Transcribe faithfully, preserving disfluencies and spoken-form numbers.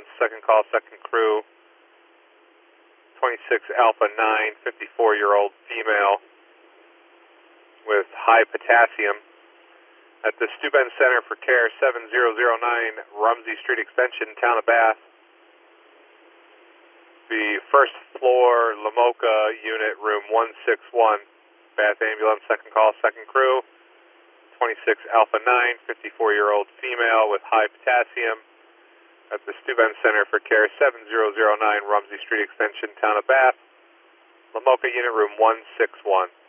ambulance, second call, second crew, twenty-six Alpha nine, fifty-four-year-old female with high potassium at the Steuben Center for Care, seven zero zero nine Rumsey Street Extension, Town of Bath. The first floor LaMocha unit, room one six one, Bath ambulance, second call, second crew, twenty-six Alpha nine, fifty-four-year-old female with high potassium at the Steuben Center for Care, seven zero zero nine Rumsey Street Extension, Town of Bath. LaMocha unit, room one six one.